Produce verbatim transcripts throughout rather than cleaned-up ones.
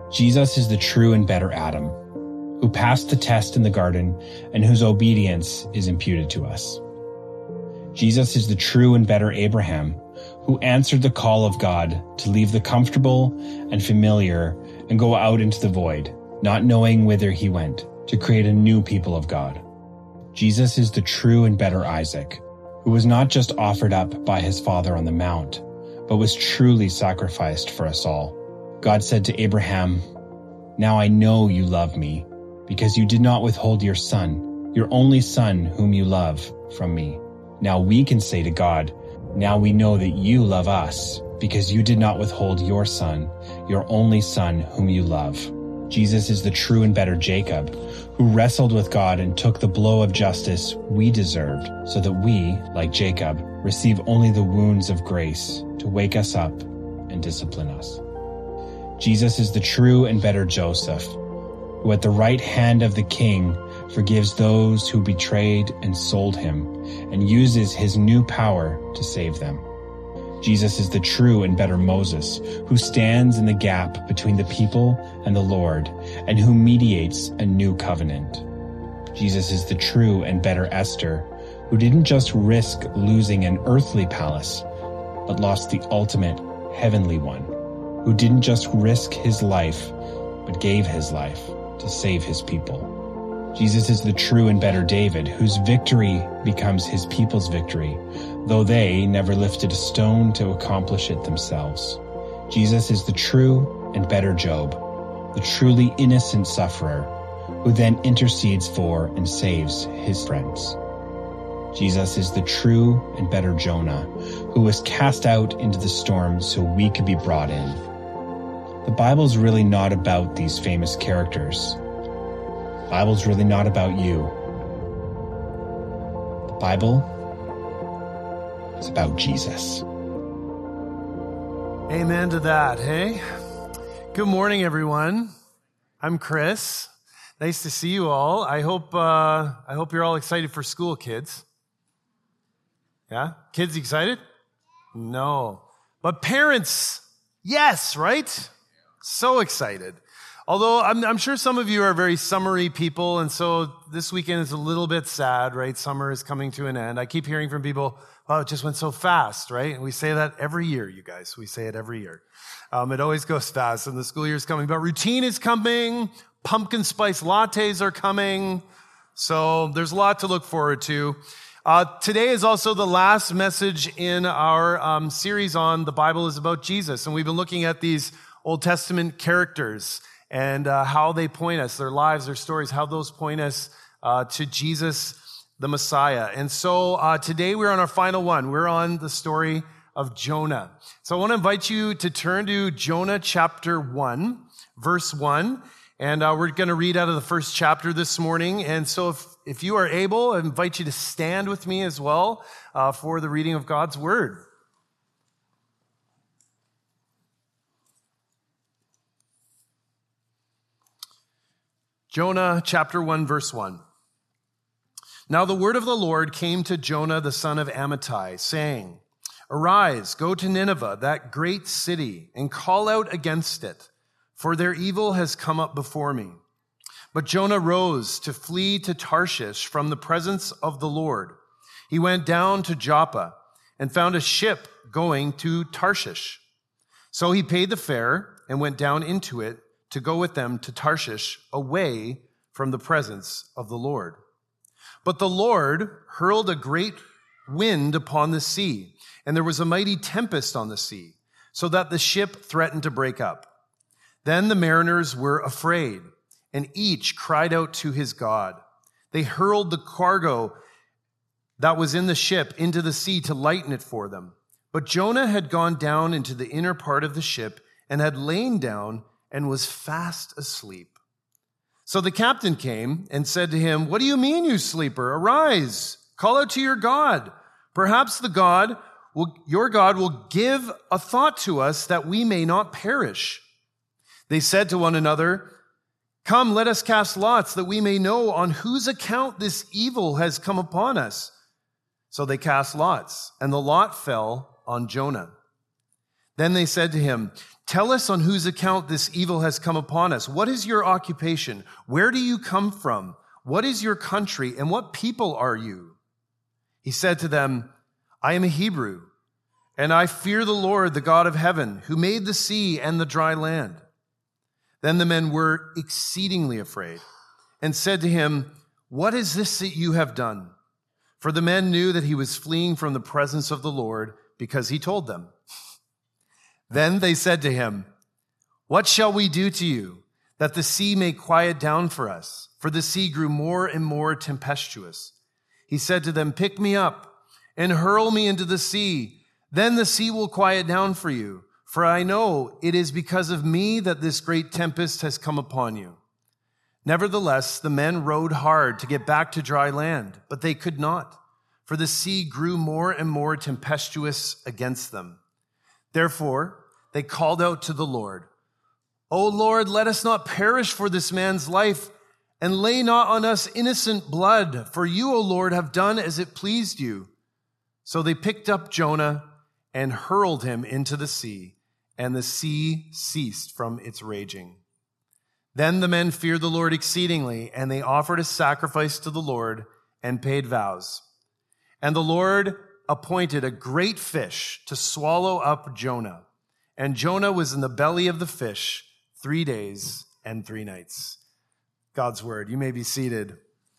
Jesus is the true and better Adam, who passed the test in the garden and whose obedience is imputed to us. Jesus is the true and better Abraham, who answered the call of God to leave the comfortable and familiar and go out into the void, not knowing whither he went, to create a new people of God. Jesus is the true and better Isaac, who was not just offered up by his father on the mount, but was truly sacrificed for us all. God said to Abraham, "Now I know you love me, because you did not withhold your son, your only son whom you love, from me." Now we can say to God, "Now we know that you love us, because you did not withhold your son, your only son whom you love." Jesus is the true and better Jacob, who wrestled with God and took the blow of justice we deserved, so that we, like Jacob, receive only the wounds of grace to wake us up and discipline us. Jesus is the true and better Joseph, who at the right hand of the king forgives those who betrayed and sold him, and uses his new power to save them. Jesus is the true and better Moses, who stands in the gap between the people and the Lord, and who mediates a new covenant. Jesus is the true and better Esther, who didn't just risk losing an earthly palace, but lost the ultimate heavenly one, who didn't just risk his life, but gave his life to save his people. Jesus is the true and better David, whose victory becomes his people's victory, though they never lifted a stone to accomplish it themselves. Jesus is the true and better Job, the truly innocent sufferer, who then intercedes for and saves his friends. Jesus is the true and better Jonah, who was cast out into the storm so we could be brought in. The Bible's really not about these famous characters. The Bible's really not about you. The Bible is about Jesus. Amen to that, hey? Good morning, everyone. I'm Chris. Nice to see you all. I hope uh, I hope you're all excited for school, kids. Yeah? Kids excited? No. But parents, yes, right? So excited. Although I'm, I'm sure some of you are very summery people, and so this weekend is a little bit sad, right? Summer is coming to an end. I keep hearing from people, oh, it just went so fast, right? And we say that every year, you guys. We say it every year. Um, it always goes fast, and the school year is coming. But routine is coming. Pumpkin spice lattes are coming. So there's a lot to look forward to. Uh, today is also the last message in our um, series on The Bible is About Jesus. And we've been looking at these Old Testament characters and uh, how they point us, their lives, their stories, how those point us uh, to Jesus, the Messiah. And so uh, today we're on our final one. We're on the story of Jonah. So I want to invite you to turn to Jonah chapter one, verse one. And uh, we're going to read out of the first chapter this morning. And so if, if you are able, I invite you to stand with me as well uh, for the reading of God's word. Jonah chapter one, verse one. Now the word of the Lord came to Jonah the son of Amittai, saying, Arise, go to Nineveh, that great city, and call out against it, for their evil has come up before me. But Jonah rose to flee to Tarshish from the presence of the Lord. He went down to Joppa and found a ship going to Tarshish. So he paid the fare and went down into it to go with them to Tarshish, away from the presence of the Lord. But the Lord hurled a great wind upon the sea, and there was a mighty tempest on the sea, so that the ship threatened to break up. Then the mariners were afraid, and each cried out to his God. They hurled the cargo that was in the ship into the sea to lighten it for them. But Jonah had gone down into the inner part of the ship and had lain down and was fast asleep. So the captain came and said to him, What do you mean, you sleeper? Arise, call out to your God. Perhaps the God, will, your God will give a thought to us that we may not perish. They said to one another, Come, let us cast lots that we may know on whose account this evil has come upon us. So they cast lots, and the lot fell on Jonah. Then they said to him, Tell us on whose account this evil has come upon us. What is your occupation? Where do you come from? What is your country, and what people are you?" He said to them, "I am a Hebrew, and I fear the Lord, the God of heaven, who made the sea and the dry land." Then the men were exceedingly afraid and said to him, "What is this that you have done?" For the men knew that he was fleeing from the presence of the Lord because he told them. Then they said to him, "What shall we do to you that the sea may quiet down for us?" For the sea grew more and more tempestuous. He said to them, "Pick me up and hurl me into the sea. Then the sea will quiet down for you. For I know it is because of me that this great tempest has come upon you." Nevertheless, the men rowed hard to get back to dry land, but they could not, for the sea grew more and more tempestuous against them. Therefore, they called out to the Lord, "O Lord, let us not perish for this man's life, and lay not on us innocent blood, for you, O Lord, have done as it pleased you." So they picked up Jonah and hurled him into the sea, and the sea ceased from its raging. Then the men feared the Lord exceedingly, and they offered a sacrifice to the Lord and paid vows. And the Lord appointed a great fish to swallow up Jonah. And Jonah was in the belly of the fish three days and three nights. God's word. You may be seated.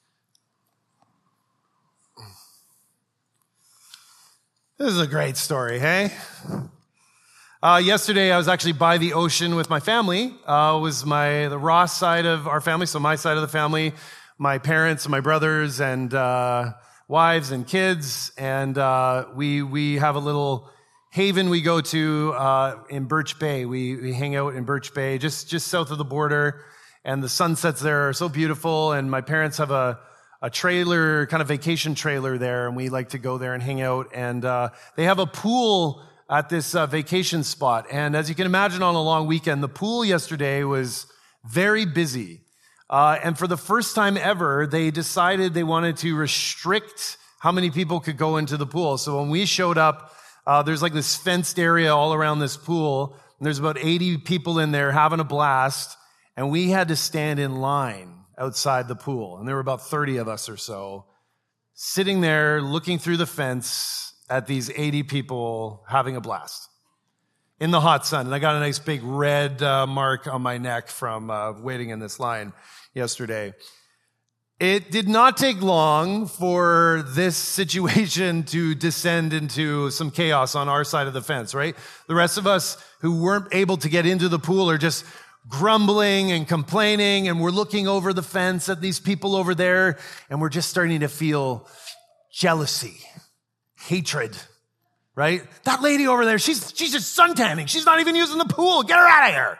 This is a great story, hey? Uh, yesterday, I was actually by the ocean with my family. Uh, it was my the Ross side of our family, so my side of the family, my parents, my brothers, and uh, wives and kids. And uh, we we have a little haven we go to uh, in Birch Bay. We we hang out in Birch Bay, just just south of the border. And the sunsets there are so beautiful. And my parents have a a trailer, kind of vacation trailer there, and we like to go there and hang out. And uh, they have a pool at this uh, vacation spot. And as you can imagine, on a long weekend, the pool yesterday was very busy. Uh, and for the first time ever, they decided they wanted to restrict how many people could go into the pool. So when we showed up, uh, there's like this fenced area all around this pool, and there's about eighty people in there having a blast, and we had to stand in line outside the pool. And there were about thirty of us or so sitting there looking through the fence at these eighty people having a blast in the hot sun. And I got a nice big red uh, mark on my neck from uh, waiting in this line yesterday. It did not take long for this situation to descend into some chaos on our side of the fence, right? The rest of us who weren't able to get into the pool are just grumbling and complaining, and we're looking over the fence at these people over there, and we're just starting to feel jealousy, hatred, right? That lady over there, she's she's just suntanning. She's not even using the pool. Get her out of here.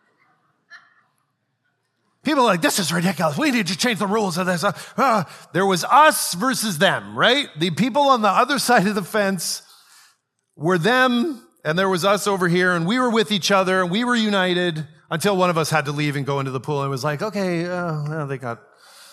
People are like, this is ridiculous. We need to change the rules of this. Uh, there was us versus them, right? The people on the other side of the fence were them, and there was us over here, and we were with each other, and we were united until one of us had to leave and go into the pool, and it was like, okay, uh, well, they got...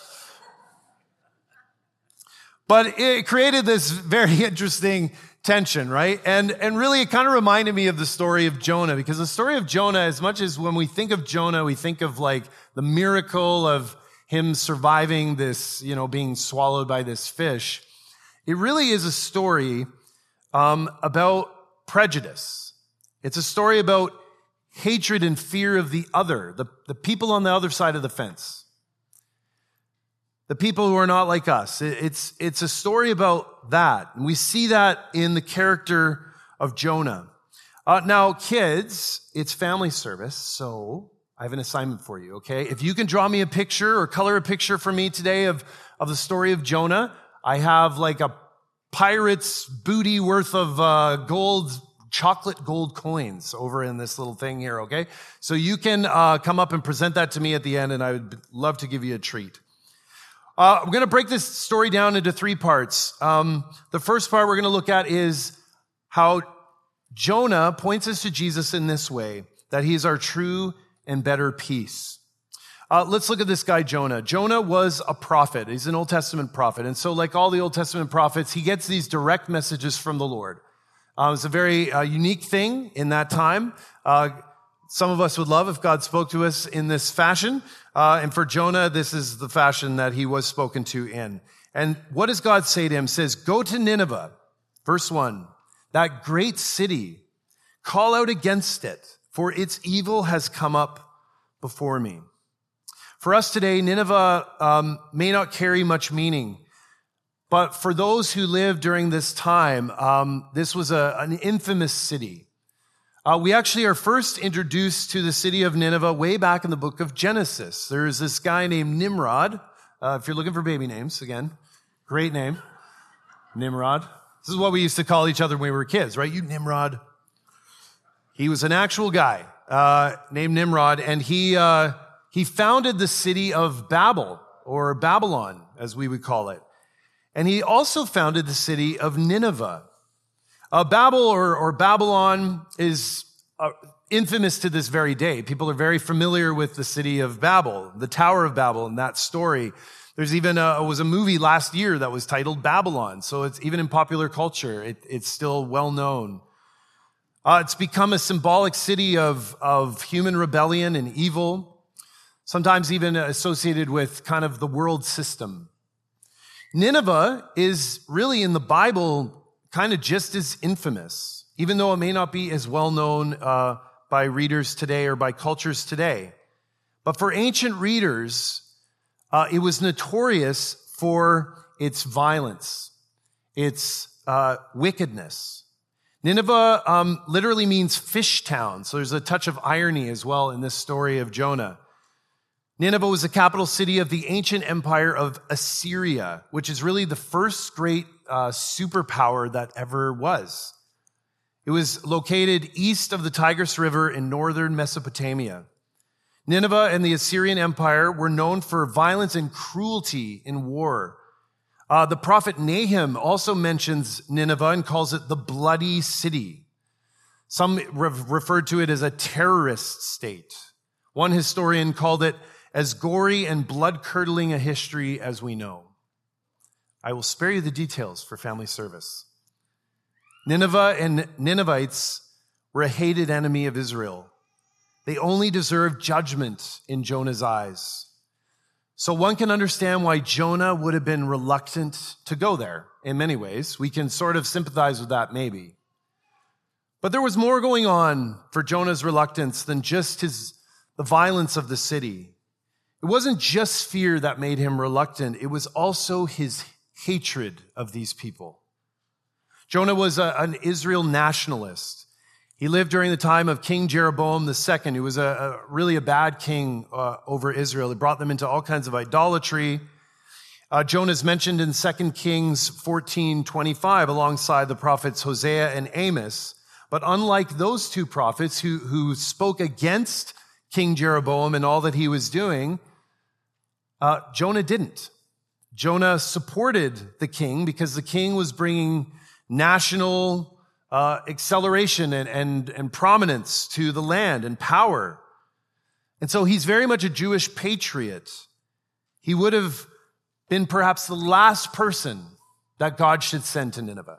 But it created this very interesting tension, right? And and really, it kind of reminded me of the story of Jonah, because the story of Jonah, as much as when we think of Jonah, we think of like the miracle of him surviving this, you know, being swallowed by this fish. It really is a story um, about prejudice. It's a story about hatred and fear of the other, the, the people on the other side of the fence. The people who are not like us. It's, it's a story about that. And we see that in the character of Jonah. Uh, now, kids, it's family service, so I have an assignment for you, okay? If you can draw me a picture or color a picture for me today of, of the story of Jonah, I have like a pirate's booty worth of uh, gold, chocolate gold coins over in this little thing here, okay? So you can uh, come up and present that to me at the end, and I would love to give you a treat. Uh, we're going to break this story down into three parts. Um, the first part we're going to look at is how Jonah points us to Jesus in this way, that he is our true and better peace. Uh, let's look at this guy, Jonah. Jonah was a prophet. He's an Old Testament prophet. And so like all the Old Testament prophets, he gets these direct messages from the Lord. Uh, it's a very uh, unique thing in that time. Uh, some of us would love if God spoke to us in this fashion. Uh, and for Jonah, this is the fashion that he was spoken to in. And what does God say to him? It says, go to Nineveh, verse one, that great city, call out against it, for its evil has come up before me. For us today, Nineveh um, may not carry much meaning, but for those who lived during this time, um, this was a, an infamous city. Uh, we actually are first introduced to the city of Nineveh way back in the book of Genesis. There's this guy named Nimrod. Uh, if you're looking for baby names, again, great name, Nimrod. This is what we used to call each other when we were kids, right? You Nimrod. He was an actual guy uh, named Nimrod, and he uh, he founded the city of Babel, or Babylon, as we would call it. And he also founded the city of Nineveh. Uh, Babel or, or Babylon is uh, infamous to this very day. People are very familiar with the city of Babel, the Tower of Babel, and that story. There's even a, was a movie last year that was titled Babylon. So it's even in popular culture, it, it's still well known. Uh, it's become a symbolic city of, of human rebellion and evil, sometimes even associated with kind of the world system. Nineveh is really in the Bible kind of just as infamous, even though it may not be as well known uh, by readers today or by cultures today. But for ancient readers, uh, it was notorious for its violence, its uh, wickedness. Nineveh um, literally means fish town, so there's a touch of irony as well in this story of Jonah. Nineveh was the capital city of the ancient empire of Assyria, which is really the first great uh, superpower that ever was. It was located east of the Tigris River in northern Mesopotamia. Nineveh and the Assyrian Empire were known for violence and cruelty in war. Uh, the prophet Nahum also mentions Nineveh and calls it the bloody city. Some re- referred to it as a terrorist state. One historian called it as gory and blood-curdling a history as we know. I will spare you the details for family service. Nineveh and Ninevites were a hated enemy of Israel. They only deserved judgment in Jonah's eyes. So one can understand why Jonah would have been reluctant to go there in many ways. We can sort of sympathize with that maybe. But there was more going on for Jonah's reluctance than just his the violence of the city. It wasn't just fear that made him reluctant. It was also his hatred of these people. Jonah was a, an Israel nationalist. He lived during the time of King Jeroboam the Second, who was a, a really a bad king uh, over Israel. He brought them into all kinds of idolatry. Uh, Jonah is mentioned in Second Kings fourteen twenty-five alongside the prophets Hosea and Amos. But unlike those two prophets who, who spoke against King Jeroboam and all that he was doing, Uh, Jonah didn't. Jonah supported the king because the king was bringing national uh, acceleration and, and, and prominence to the land and power. And so he's very much a Jewish patriot. He would have been perhaps the last person that God should send to Nineveh.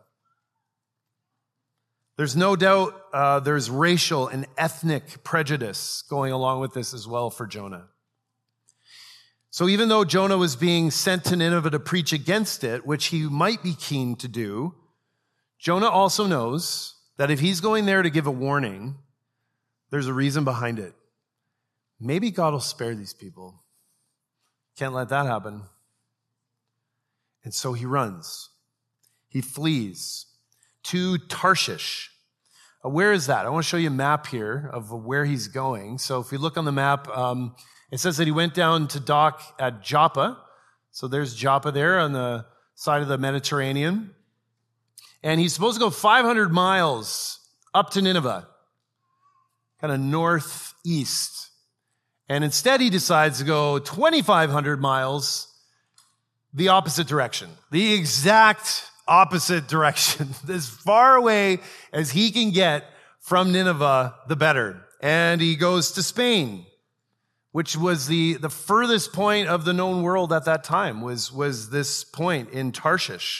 There's no doubt uh, there's racial and ethnic prejudice going along with this as well for Jonah. So even though Jonah was being sent to Nineveh to preach against it, which he might be keen to do, Jonah also knows that if he's going there to give a warning, there's a reason behind it. Maybe God will spare these people. Can't let that happen. And so he runs. He flees to Tarshish. Uh, where is that? I want to show you a map here of where he's going. So if we look on the map, um, it says that he went down to dock at Joppa. So there's Joppa there on the side of the Mediterranean. And he's supposed to go five hundred miles up to Nineveh, kind of northeast. And instead he decides to go twenty-five hundred miles the opposite direction, the exact opposite direction. As far away as he can get from Nineveh, the better. And he goes to Spain, which was the, the furthest point of the known world at that time, was, was this point in Tarshish.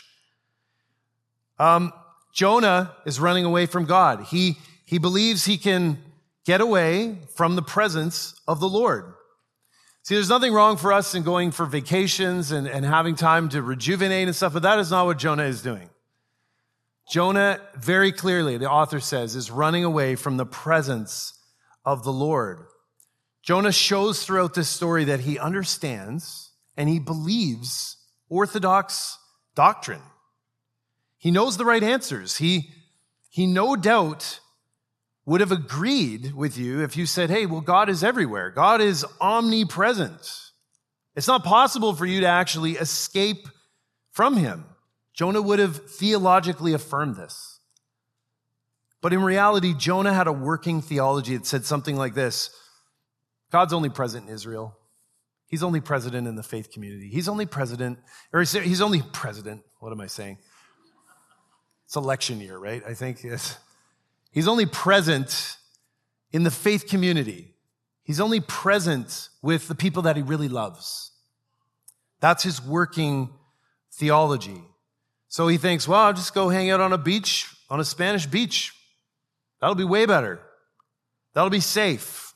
Um, Jonah is running away from God. He, he believes he can get away from the presence of the Lord. See, there's nothing wrong for us in going for vacations and, and having time to rejuvenate and stuff, but that is not what Jonah is doing. Jonah, very clearly, the author says, is running away from the presence of the Lord. Jonah shows throughout this story that he understands and he believes orthodox doctrine. He knows the right answers. He, he no doubt would have agreed with you if you said, hey, well, God is everywhere. God is omnipresent. It's not possible for you to actually escape from him. Jonah would have theologically affirmed this. But in reality, Jonah had a working theology that said something like this: God's only present in Israel. He's only president in the faith community. He's only president, or he's only president. What am I saying? It's election year, right? I think it's, he's only present in the faith community. He's only present with the people that he really loves. That's his working theology. So he thinks, well, I'll just go hang out on a beach, on a Spanish beach. That'll be way better. That'll be safe.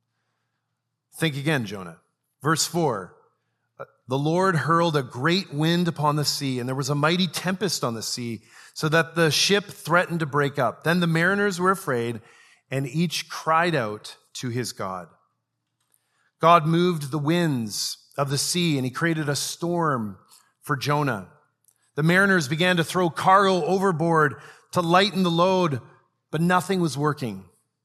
Think again, Jonah. Verse four, the Lord hurled a great wind upon the sea, and there was a mighty tempest on the sea, so that the ship threatened to break up. Then the mariners were afraid, and each cried out to his God. God moved the winds of the sea, and he created a storm for Jonah. The mariners began to throw cargo overboard to lighten the load, but nothing was working.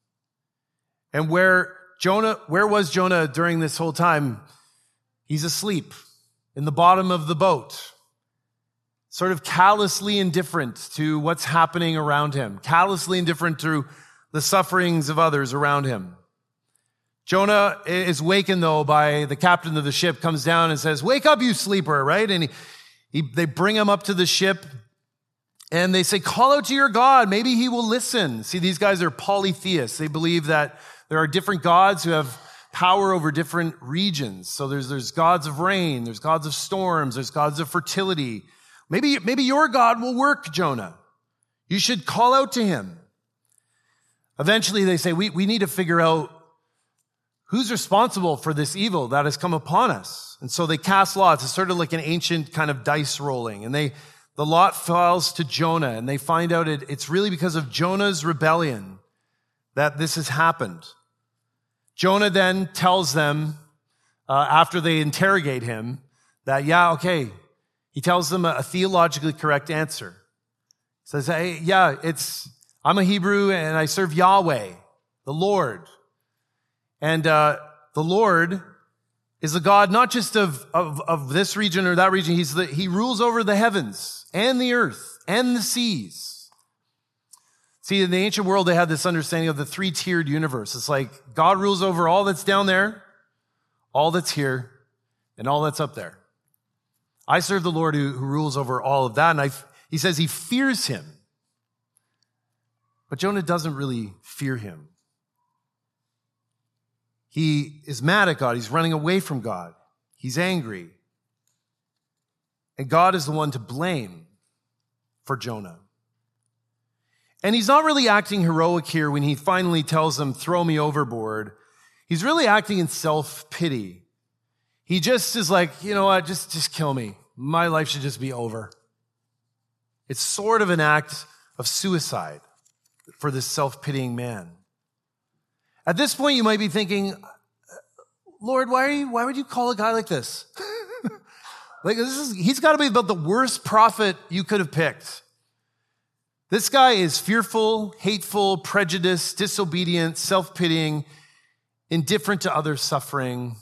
And where Jonah, where was Jonah during this whole time? He's asleep in the bottom of the boat, sort of callously indifferent to what's happening around him, callously indifferent to the sufferings of others around him. Jonah is wakened, though, by the captain of the ship, comes down and says, wake up, you sleeper, right? And he, he, they bring him up to the ship, and they say, call out to your God. Maybe he will listen. See, these guys are polytheists. They believe that there are different gods who have power over different regions. So there's, there's gods of rain, there's gods of storms, there's gods of fertility. Maybe, maybe your God will work, Jonah. You should call out to him. Eventually they say, we, we need to figure out who's responsible for this evil that has come upon us. And so they cast lots. It's sort of like an ancient kind of dice rolling. And they, the lot falls to Jonah, and they find out it, it's really because of Jonah's rebellion that this has happened. Jonah then tells them, uh, after they interrogate him, that, yeah, okay, he tells them a, a theologically correct answer. He says, hey, yeah, it's, I'm a Hebrew and I serve Yahweh, the Lord. And uh, the Lord is the God not just of, of, of this region or that region. He's the, he rules over the heavens and the earth and the seas. See, in the ancient world, they had this understanding of the three-tiered universe. It's like God rules over all that's down there, all that's here, and all that's up there. I serve the Lord who, who rules over all of that, and I, he says he fears him. But Jonah doesn't really fear him. He is mad at God. He's running away from God. He's angry. And God is the one to blame for Jonah. And he's not really acting heroic here when he finally tells them, throw me overboard. He's really acting in self-pity. He just is like, you know what, just, just kill me. My life should just be over. It's sort of an act of suicide for this self-pitying man. At this point, you might be thinking, Lord, why are you, why would you call a guy like this? Like this is, he's got to be about the worst prophet you could have picked. This guy is fearful, hateful, prejudiced, disobedient, self-pitying, indifferent to others' suffering.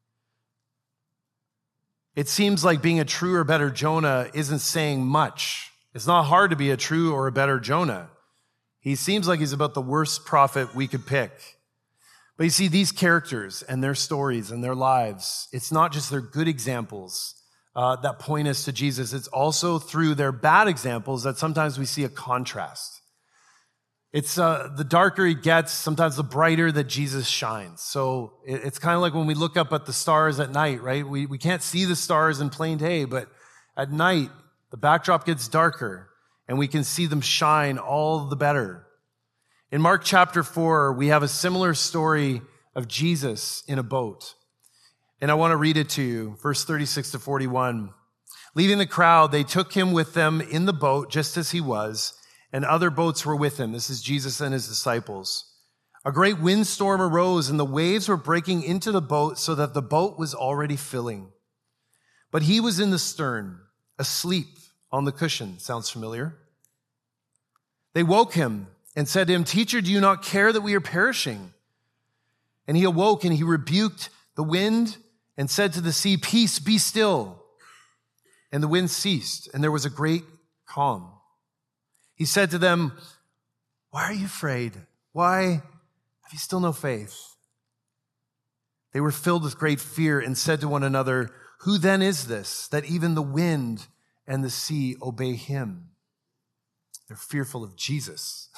It seems like being a true or better Jonah isn't saying much. It's not hard to be a true or a better Jonah. He seems like he's about the worst prophet we could pick. But you see, these characters and their stories and their lives, it's not just their good examples Uh, that point us to Jesus. It's also through their bad examples that sometimes we see a contrast. It's uh, the darker he gets, sometimes the brighter that Jesus shines. So it, it's kind of like when we look up at the stars at night, right? We, we can't see the stars in plain day, but at night, the backdrop gets darker and we can see them shine all the better. In Mark chapter four, we have a similar story of Jesus in a boat. And I want to read it to you, verse thirty-six to forty-one. Leaving the crowd, they took him with them in the boat, just as he was, and other boats were with him. This is Jesus and his disciples. A great windstorm arose, and the waves were breaking into the boat so that the boat was already filling. But he was in the stern, asleep on the cushion. Sounds familiar? They woke him and said to him, "Teacher, do you not care that we are perishing?" And he awoke and he rebuked the wind and said to the sea, "Peace, be still." And the wind ceased, and there was a great calm. He said to them, "Why are you afraid? Why have you still no faith?" They were filled with great fear and said to one another, "Who then is this, that even the wind and the sea obey him?" They're fearful of Jesus.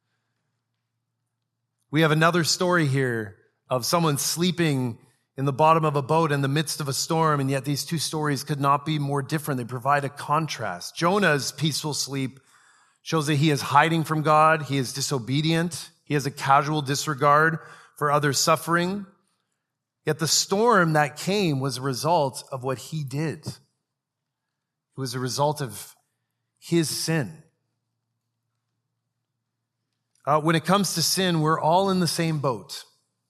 We have another story here of someone sleeping in the bottom of a boat in the midst of a storm, and yet these two stories could not be more different. They provide a contrast. Jonah's peaceful sleep shows that he is hiding from God, he is disobedient, he has a casual disregard for others' suffering. Yet the storm that came was a result of what he did. It was a result of his sin. Uh, when it comes to sin, we're all in the same boat.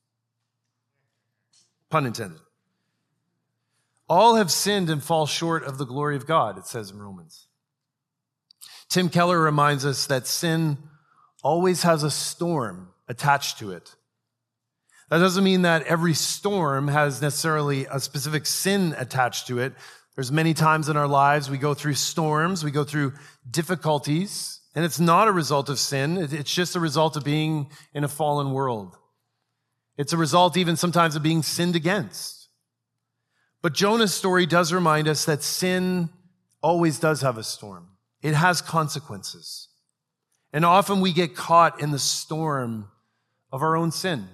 Pun intended. All have sinned and fall short of the glory of God, it says in Romans. Tim Keller reminds us that sin always has a storm attached to it. That doesn't mean that every storm has necessarily a specific sin attached to it. There's many times in our lives we go through storms, we go through difficulties, and it's not a result of sin. It's just a result of being in a fallen world. It's a result even sometimes of being sinned against. But Jonah's story does remind us that sin always does have a storm. It has consequences. And often we get caught in the storm of our own sin.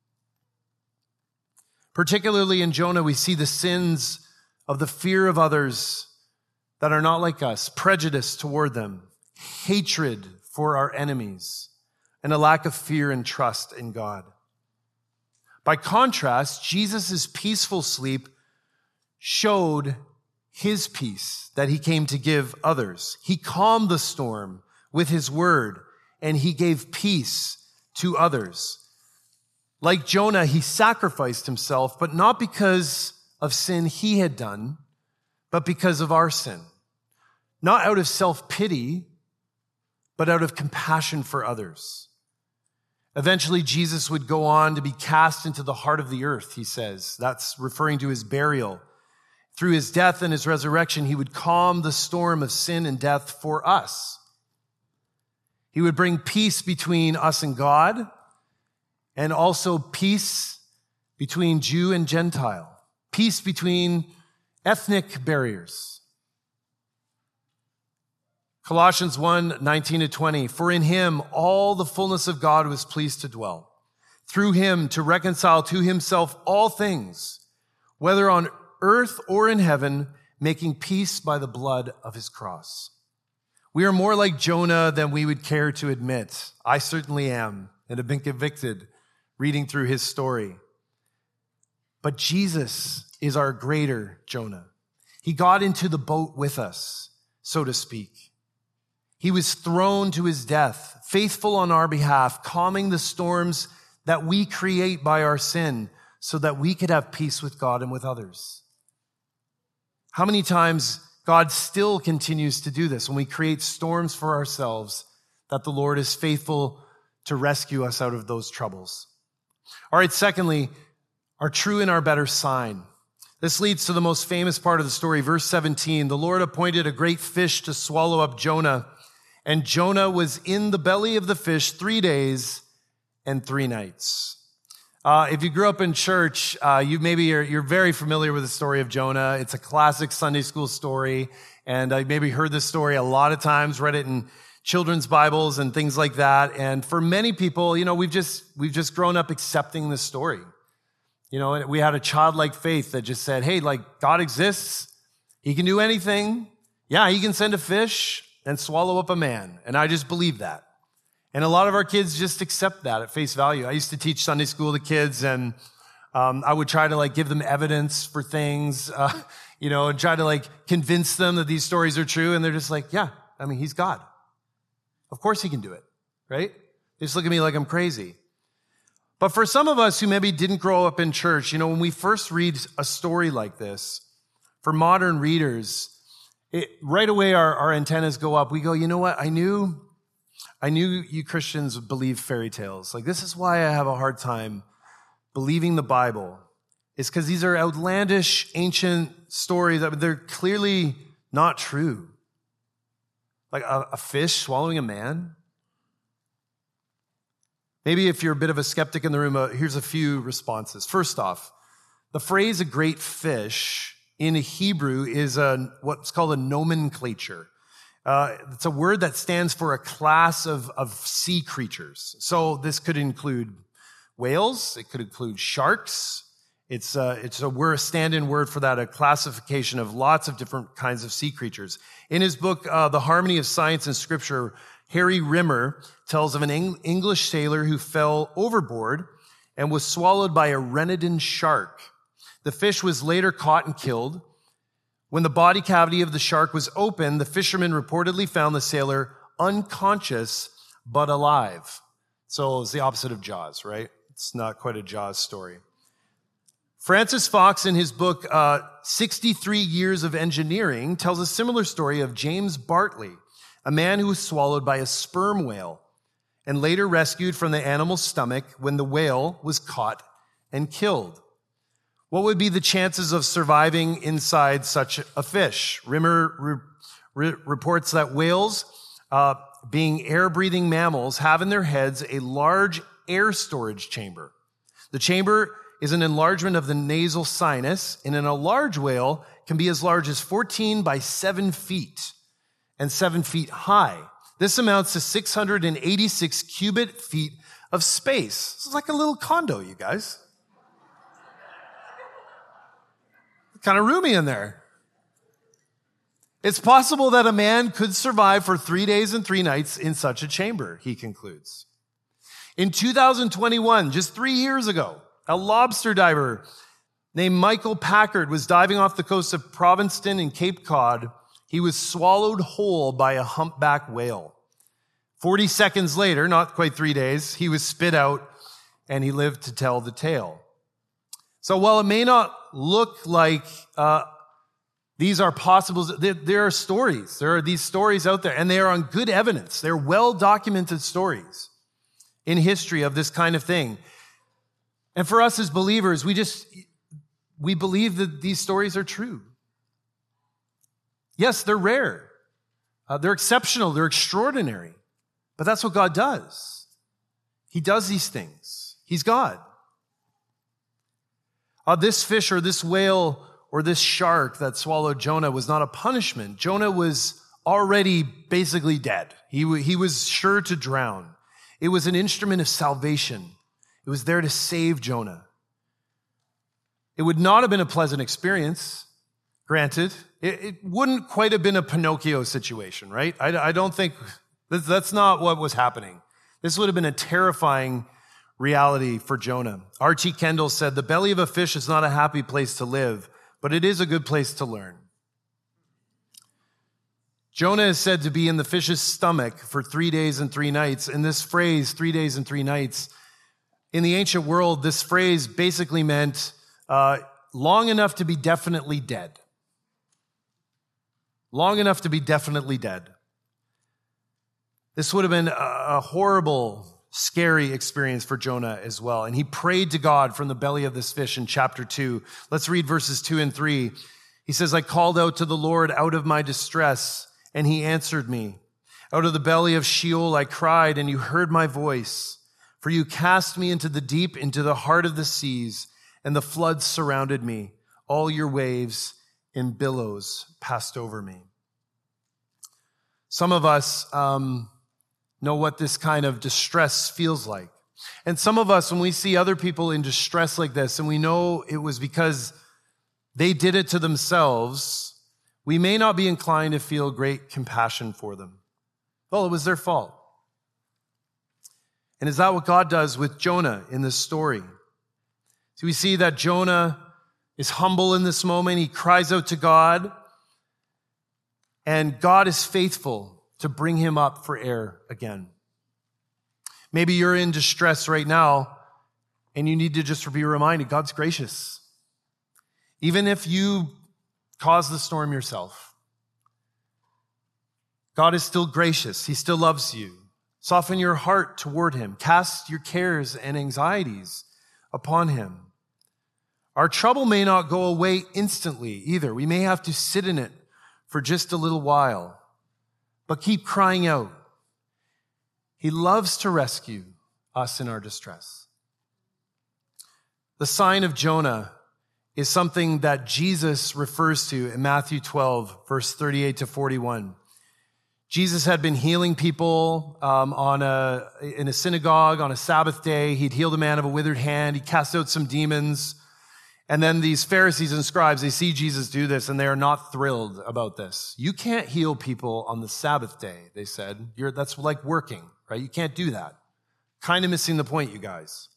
Particularly in Jonah, we see the sins of the fear of others that are not like us, prejudice toward them, hatred for our enemies, and a lack of fear and trust in God. By contrast, Jesus' peaceful sleep showed his peace that he came to give others. He calmed the storm with his word, and he gave peace to others. Like Jonah, he sacrificed himself, but not because of sin he had done, but because of our sin. Not out of self-pity, but out of compassion for others. Eventually, Jesus would go on to be cast into the heart of the earth, he says. That's referring to his burial. Through his death and his resurrection, he would calm the storm of sin and death for us. He would bring peace between us and God, and also peace between Jew and Gentile, peace between ethnic barriers. Colossians one, nineteen to twenty, "For in him all the fullness of God was pleased to dwell, through him to reconcile to himself all things, whether on earth or in heaven, making peace by the blood of his cross." We are more like Jonah than we would care to admit. I certainly am, and have been convicted reading through his story. But Jesus is our greater Jonah. He got into the boat with us, so to speak. He was thrown to his death, faithful on our behalf, calming the storms that we create by our sin so that we could have peace with God and with others. How many times God still continues to do this when we create storms for ourselves, that the Lord is faithful to rescue us out of those troubles. All right, secondly, our true and our better sign. This leads to the most famous part of the story, verse seventeen. "The Lord appointed a great fish to swallow up Jonah, and Jonah was in the belly of the fish three days and three nights." Uh, if you grew up in church, uh, you maybe you're, you're very familiar with the story of Jonah. It's a classic Sunday school story, and I maybe heard this story a lot of times, read it in children's Bibles and things like that. And for many people, you know, we've just we've just grown up accepting this story. You know, we had a childlike faith that just said, "Hey, like God exists, He can do anything. Yeah, He can send a fish and swallow up a man," and I just believe that. And a lot of our kids just accept that at face value. I used to teach Sunday school to kids, and um, I would try to like give them evidence for things, uh, you know, and try to like convince them that these stories are true. And they're just like, yeah, I mean, he's God. Of course he can do it, right? They just look at me like I'm crazy. But for some of us who maybe didn't grow up in church, you know, when we first read a story like this, for modern readers, it, right away our, our antennas go up. We go, you know what? I knew, I knew you Christians believe fairy tales. Like, this is why I have a hard time believing the Bible. It's because these are outlandish, ancient stories that they're clearly not true. Like a, a fish swallowing a man. Maybe if you're a bit of a skeptic in the room, uh, here's a few responses. First off, the phrase a great fish in Hebrew is a, what's called a nomenclature. Uh, it's a word that stands for a class of, of sea creatures. So this could include whales. It could include sharks. It's a, it's a word, a stand-in word for that, a classification of lots of different kinds of sea creatures. In his book, uh, The Harmony of Science and Scripture, Harry Rimmer tells of an Eng- English sailor who fell overboard and was swallowed by a Renadin shark. The fish was later caught and killed. When the body cavity of the shark was opened, the fisherman reportedly found the sailor unconscious but alive. So it's the opposite of Jaws, right? It's not quite a Jaws story. Francis Fox, in his book, uh, sixty-three Years of Engineering, tells a similar story of James Bartley, a man who was swallowed by a sperm whale and later rescued from the animal's stomach when the whale was caught and killed. What would be the chances of surviving inside such a fish? Rimmer re- re- reports that whales, uh, being air-breathing mammals, have in their heads a large air storage chamber. The chamber is an enlargement of the nasal sinus, and in a large whale can be as large as fourteen by seven feet and seven feet high. This amounts to six hundred eighty-six cubic feet of space. This is like a little condo, you guys. Kind of roomy in there. It's possible that a man could survive for three days and three nights in such a chamber, he concludes. In two thousand twenty-one, just three years ago, a lobster diver named Michael Packard was diving off the coast of Provincetown in Cape Cod. He was swallowed whole by a humpback whale. forty seconds later, not quite three days, he was spit out and he lived to tell the tale. So while it may not look like uh, these are possible, there, there are stories. There are these stories out there, and they are on good evidence. They're well-documented stories in history of this kind of thing. And for us as believers, we just, we believe that these stories are true. Yes, they're rare. Uh, they're exceptional. They're extraordinary. But that's what God does. He does these things. He's God. Uh, this fish or this whale or this shark that swallowed Jonah was not a punishment. Jonah was already basically dead. He, w- he was sure to drown. It was an instrument of salvation. It was there to save Jonah. It would not have been a pleasant experience, granted. It, it wouldn't quite have been a Pinocchio situation, right? I, I don't think, that's, that's not what was happening. This would have been a terrifying reality for Jonah. Archie Kendall said, "The belly of a fish is not a happy place to live, but it is a good place to learn." Jonah is said to be in the fish's stomach for three days and three nights. And this phrase, three days and three nights, in the ancient world, this phrase basically meant uh, long enough to be definitely dead. Long enough to be definitely dead. This would have been a, a horrible, scary experience for Jonah as well. And he prayed to God from the belly of this fish in chapter two. Let's read verses two and three. He says, "I called out to the Lord out of my distress, and he answered me. Out of the belly of Sheol I cried, and you heard my voice. For you cast me into the deep, into the heart of the seas, and the floods surrounded me. All your waves in billows passed over me." Some of us um, know what this kind of distress feels like. And some of us, when we see other people in distress like this, and we know it was because they did it to themselves, we may not be inclined to feel great compassion for them. Well, it was their fault. And is that what God does with Jonah in this story? So we see that Jonah is humble in this moment. He cries out to God, and God is faithful to bring him up for air again. Maybe you're in distress right now, and you need to just be reminded, God's gracious. Even if you cause the storm yourself, God is still gracious. He still loves you. Soften your heart toward him. Cast your cares and anxieties upon him. Our trouble may not go away instantly either. We may have to sit in it for just a little while, but keep crying out. He loves to rescue us in our distress. The sign of Jonah is something that Jesus refers to in Matthew twelve, verse thirty-eight to forty-one. Jesus had been healing people um, on a, in a synagogue on a Sabbath day. He'd healed a man of a withered hand. He cast out some demons. And then these Pharisees and scribes, they see Jesus do this, and they are not thrilled about this. You can't heal people on the Sabbath day, they said. You're, that's like working, right? You can't do that. Kind of missing the point, you guys.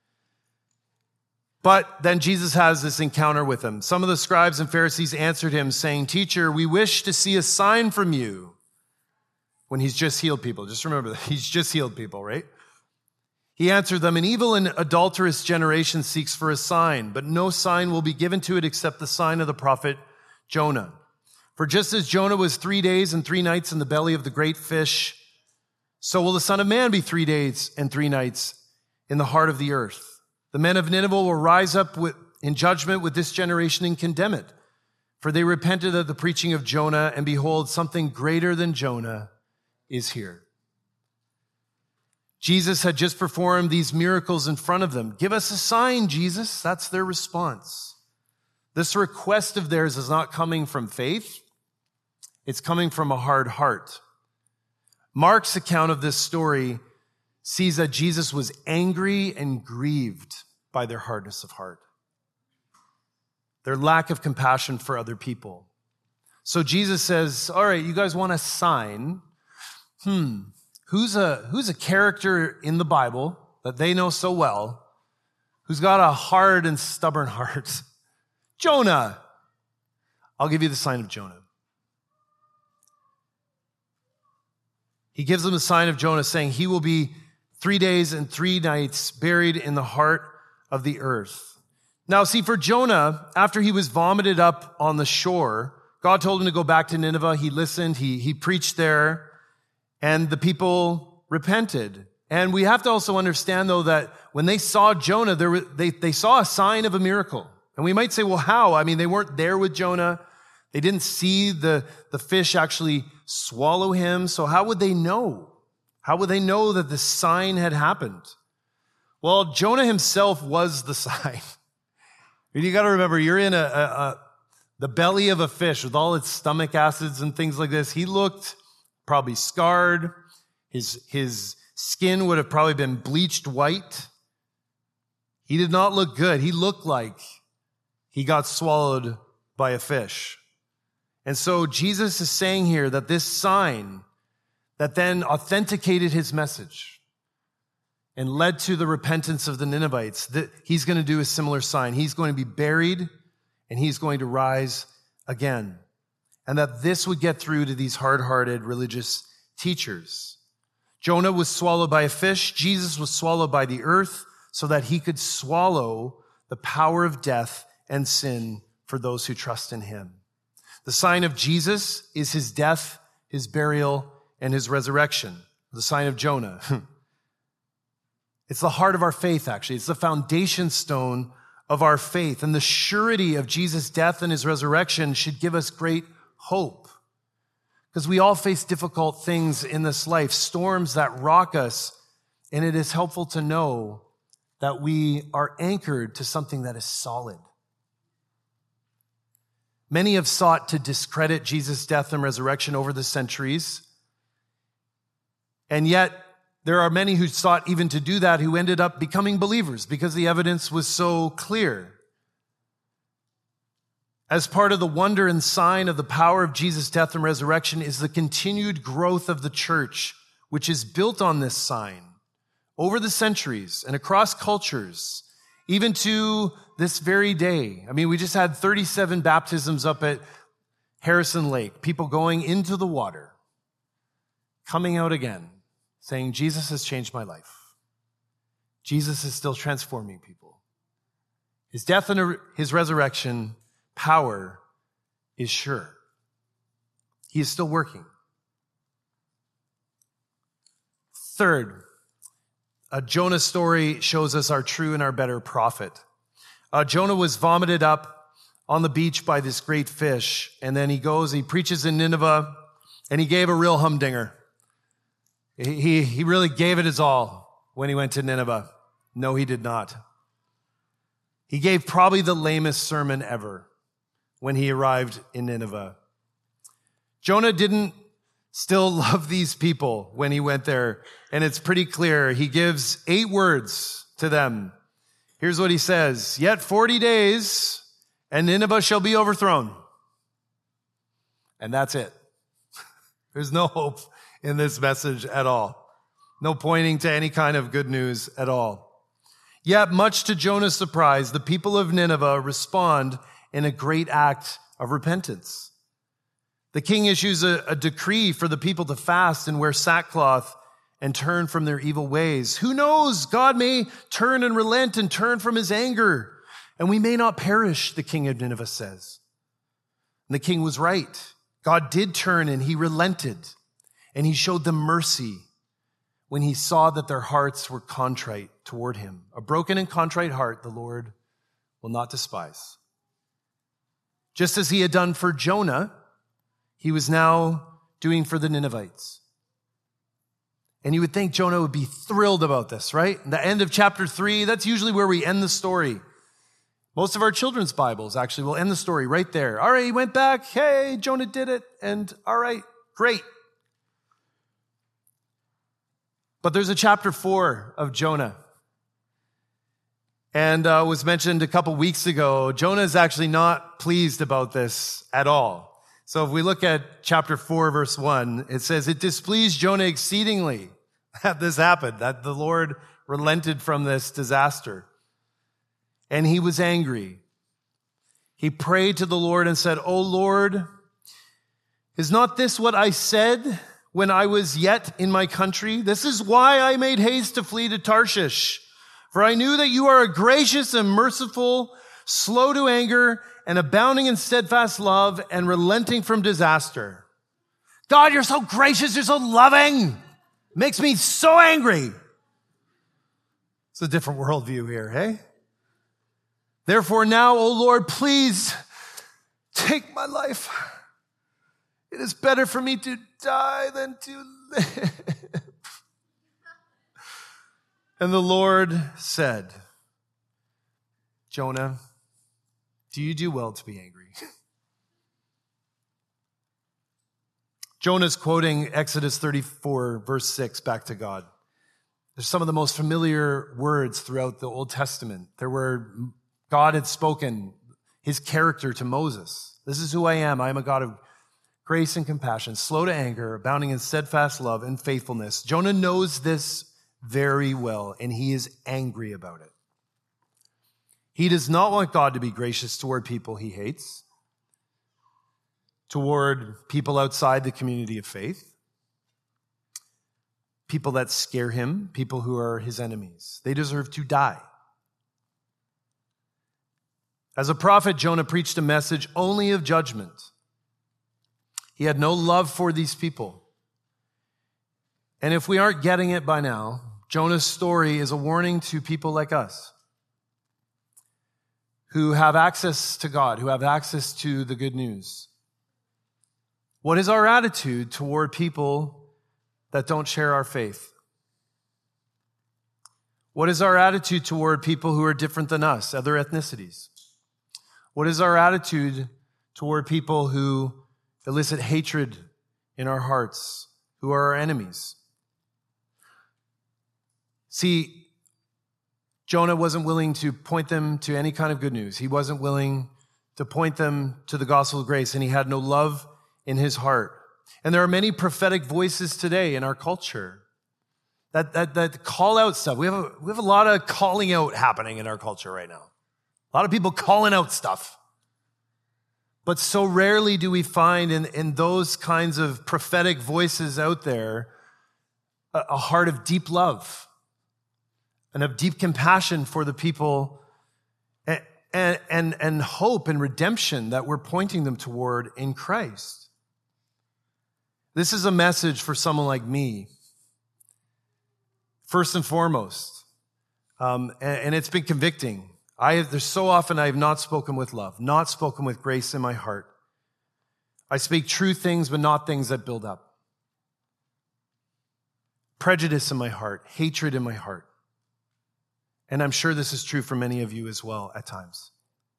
But then Jesus has this encounter with them. Some of the scribes and Pharisees answered him, saying, "Teacher, we wish to see a sign from you." When he's just healed people. Just remember that. He's just healed people, right? He answered them, "An evil and adulterous generation seeks for a sign, but no sign will be given to it except the sign of the prophet Jonah. For just as Jonah was three days and three nights in the belly of the great fish, so will the Son of Man be three days and three nights in the heart of the earth. The men of Nineveh will rise up with, in judgment with this generation and condemn it. For they repented of the preaching of Jonah, and behold, something greater than Jonah is here." Jesus had just performed these miracles in front of them. "Give us a sign, Jesus." That's their response. This request of theirs is not coming from faith. It's coming from a hard heart. Mark's account of this story sees that Jesus was angry and grieved by their hardness of heart, their lack of compassion for other people. So Jesus says, all right, you guys want a sign? Hmm. Who's a, who's a character in the Bible that they know so well, who's got a hard and stubborn heart? Jonah. I'll give you the sign of Jonah. He gives them the sign of Jonah, saying he will be three days and three nights buried in the heart of the earth. Now, see, for Jonah, after he was vomited up on the shore, God told him to go back to Nineveh. He listened. He, he preached there. And the people repented. And we have to also understand, though, that when they saw Jonah, there were, they, they saw a sign of a miracle. And we might say, well, how? I mean, they weren't there with Jonah. They didn't see the, the fish actually swallow him. So how would they know? How would they know that the sign had happened? Well, Jonah himself was the sign. And you got to remember, you're in a, a, a the belly of a fish with all its stomach acids and things like this. He looked probably scarred. His, his skin would have probably been bleached white. He did not look good. He looked like he got swallowed by a fish. And so Jesus is saying here that this sign that then authenticated his message and led to the repentance of the Ninevites, that he's going to do a similar sign. He's going to be buried and he's going to rise again. And that this would get through to these hard-hearted religious teachers. Jonah was swallowed by a fish. Jesus was swallowed by the earth so that he could swallow the power of death and sin for those who trust in him. The sign of Jesus is his death, his burial, and his resurrection. The sign of Jonah. It's the heart of our faith, actually. It's the foundation stone of our faith. And the surety of Jesus' death and his resurrection should give us great hope. Because we all face difficult things in this life, storms that rock us. And it is helpful to know that we are anchored to something that is solid. Many have sought to discredit Jesus' death and resurrection over the centuries. And yet, there are many who sought even to do that who ended up becoming believers because the evidence was so clear. As part of the wonder and sign of the power of Jesus' death and resurrection is the continued growth of the church, which is built on this sign over the centuries and across cultures, even to this very day. I mean, we just had thirty-seven baptisms up at Harrison Lake, people going into the water, coming out again, saying, Jesus has changed my life. Jesus is still transforming people. His death and his resurrection power is sure. He is still working. Third, a Jonah story shows us our true and our better prophet. Uh, Jonah was vomited up on the beach by this great fish, and then he goes, he preaches in Nineveh, and he gave a real humdinger. He, he, he really gave it his all when he went to Nineveh. No, he did not. He gave probably the lamest sermon ever when he arrived in Nineveh. Jonah didn't still love these people when he went there, and it's pretty clear. He gives eight words to them. Here's what he says: yet forty days, and Nineveh shall be overthrown. And that's it. There's no hope in this message at all. No pointing to any kind of good news at all. Yet, much to Jonah's surprise, the people of Nineveh respond in a great act of repentance. The king issues a, a decree for the people to fast and wear sackcloth and turn from their evil ways. Who knows? God may turn and relent and turn from his anger, and we may not perish, the king of Nineveh says. And the king was right. God did turn and he relented, and he showed them mercy when he saw that their hearts were contrite toward him. A broken and contrite heart the Lord will not despise. Just as he had done for Jonah, he was now doing for the Ninevites. And you would think Jonah would be thrilled about this, right? In the end of chapter three, that's usually where we end the story. Most of our children's Bibles actually will end the story right there. All right, he went back. Hey, Jonah did it. And all right, great. But there's a chapter four of Jonah. And uh, was mentioned a couple weeks ago. Jonah is actually not pleased about this at all. So if we look at chapter four, verse one, it says, it displeased Jonah exceedingly that this happened, that the Lord relented from this disaster. And he was angry. He prayed to the Lord and said, O Lord, is not this what I said when I was yet in my country? This is why I made haste to flee to Tarshish. For I knew that you are a gracious and merciful, slow to anger, and abounding in steadfast love, and relenting from disaster. God, you're so gracious, you're so loving. Makes me so angry. It's a different worldview here, hey? Therefore now, O Lord, please take my life. It is better for me to die than to live. And the Lord said, Jonah, do you do well to be angry? Jonah's quoting Exodus thirty-four, verse six, back to God. There's some of the most familiar words throughout the Old Testament. There were, God had spoken his character to Moses. This is who I am. I am a God of grace and compassion, slow to anger, abounding in steadfast love and faithfulness. Jonah knows this very well, and he is angry about it. He does not want God to be gracious toward people he hates, toward people outside the community of faith, people that scare him, people who are his enemies. They deserve to die. As a prophet, Jonah preached a message only of judgment. He had no love for these people. And if we aren't getting it by now, Jonah's story is a warning to people like us who have access to God, who have access to the good news. What is our attitude toward people that don't share our faith? What is our attitude toward people who are different than us, other ethnicities? What is our attitude toward people who elicit hatred in our hearts, who are our enemies? See, Jonah wasn't willing to point them to any kind of good news. He wasn't willing to point them to the gospel of grace, and he had no love in his heart. And there are many prophetic voices today in our culture that, that, that call out stuff. We have, a, we have a lot of calling out happening in our culture right now. A lot of people calling out stuff. But so rarely do we find in, in those kinds of prophetic voices out there a, a heart of deep love and of deep compassion for the people and, and, and, and hope and redemption that we're pointing them toward in Christ. This is a message for someone like me, first and foremost. Um, and, and it's been convicting. I have, there's so often I have not spoken with love, not spoken with grace in my heart. I speak true things, but not things that build up. Prejudice in my heart, hatred in my heart. And I'm sure this is true for many of you as well at times.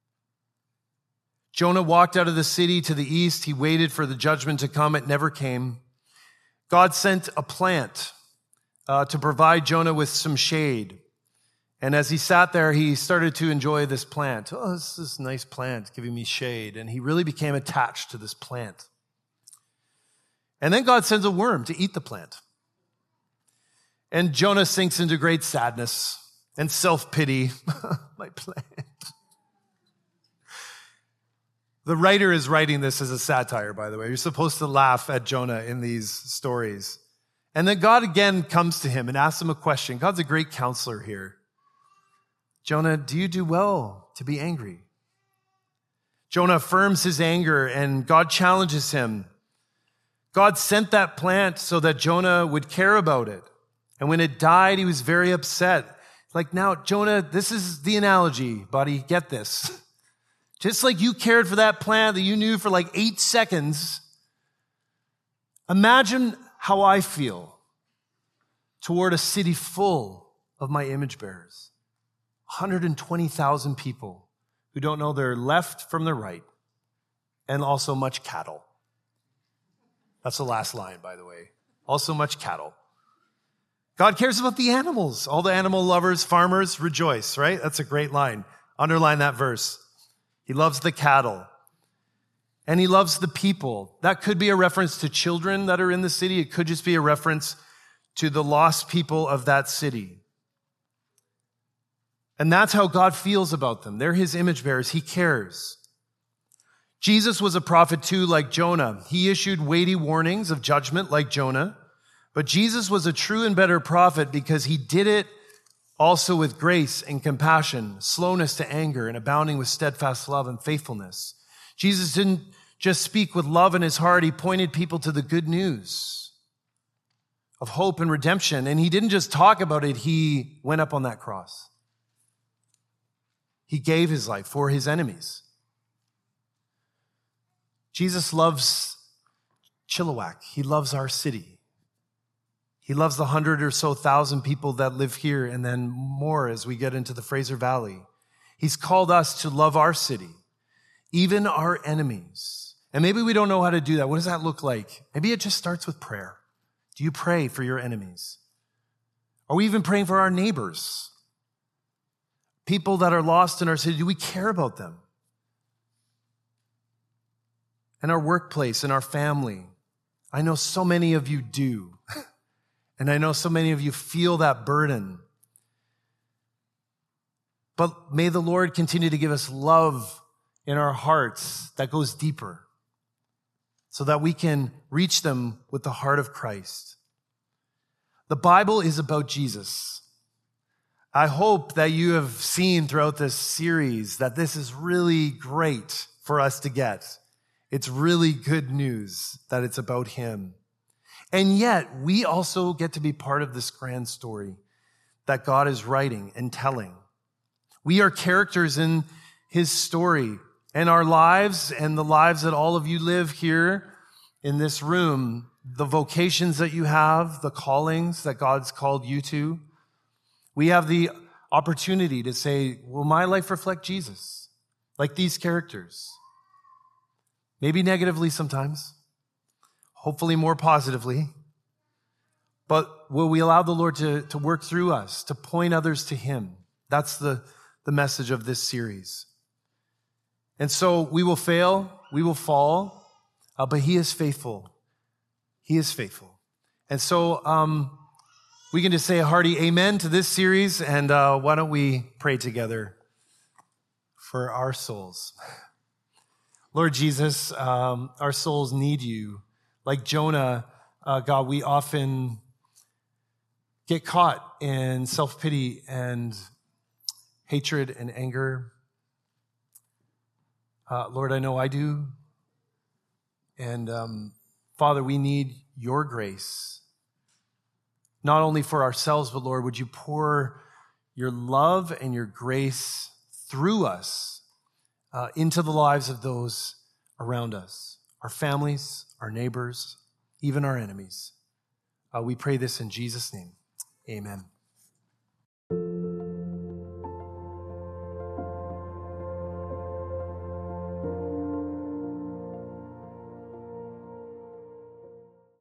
Jonah walked out of the city to the east. He waited for the judgment to come. It never came. God sent a plant uh, to provide Jonah with some shade. And as he sat there, he started to enjoy this plant. Oh, this is a nice plant giving me shade. And he really became attached to this plant. And then God sends a worm to eat the plant. And Jonah sinks into great sadness and self-pity. My plant. The writer is writing this as a satire, by the way. You're supposed to laugh at Jonah in these stories. And then God again comes to him and asks him a question. God's a great counselor here. Jonah, do you do well to be angry? Jonah affirms his anger and God challenges him. God sent that plant so that Jonah would care about it. And when it died, he was very upset. Like, now, Jonah, this is the analogy, buddy. Get this. Just like you cared for that plant that you knew for like eight seconds, imagine how I feel toward a city full of my image bearers. one hundred twenty thousand people who don't know their left from their right, and also much cattle. That's the last line, by the way. Also much cattle. God cares about the animals. All the animal lovers, farmers, rejoice, right? That's a great line. Underline that verse. He loves the cattle. And he loves the people. That could be a reference to children that are in the city. It could just be a reference to the lost people of that city. And that's how God feels about them. They're his image bearers. He cares. Jesus was a prophet too, like Jonah. He issued weighty warnings of judgment like Jonah. But Jesus was a true and better prophet because he did it also with grace and compassion, slowness to anger, and abounding with steadfast love and faithfulness. Jesus didn't just speak with love in his heart. He pointed people to the good news of hope and redemption. And he didn't just talk about it. He went up on that cross. He gave his life for his enemies. Jesus loves Chilliwack. He loves our city. He loves the hundred or so thousand people that live here and then more as we get into the Fraser Valley. He's called us to love our city, even our enemies. And maybe we don't know how to do that. What does that look like? Maybe it just starts with prayer. Do you pray for your enemies? Are we even praying for our neighbors? People that are lost in our city, do we care about them? In our workplace, in our family. I know so many of you do. And I know so many of you feel that burden. But may the Lord continue to give us love in our hearts that goes deeper so that we can reach them with the heart of Christ. The Bible is about Jesus. I hope that you have seen throughout this series that this is really great for us to get. It's really good news that it's about him. And yet, we also get to be part of this grand story that God is writing and telling. We are characters in his story, and our lives and the lives that all of you live here in this room, the vocations that you have, the callings that God's called you to, we have the opportunity to say, will my life reflect Jesus? Like these characters. Maybe negatively sometimes. Hopefully more positively. But will we allow the Lord to, to work through us, to point others to him? That's the, the message of this series. And so we will fail, we will fall, uh, but he is faithful. He is faithful. And so um, We can just say a hearty amen to this series, and uh, why don't we pray together for our souls. Lord Jesus, um, our souls need you. Like Jonah, uh, God, we often get caught in self-pity and hatred and anger. Uh, Lord, I know I do. And um, Father, we need your grace, not only for ourselves, but Lord, would you pour your love and your grace through us uh, into the lives of those around us, our families, our neighbors, even our enemies. Uh, we pray this in Jesus' name. Amen.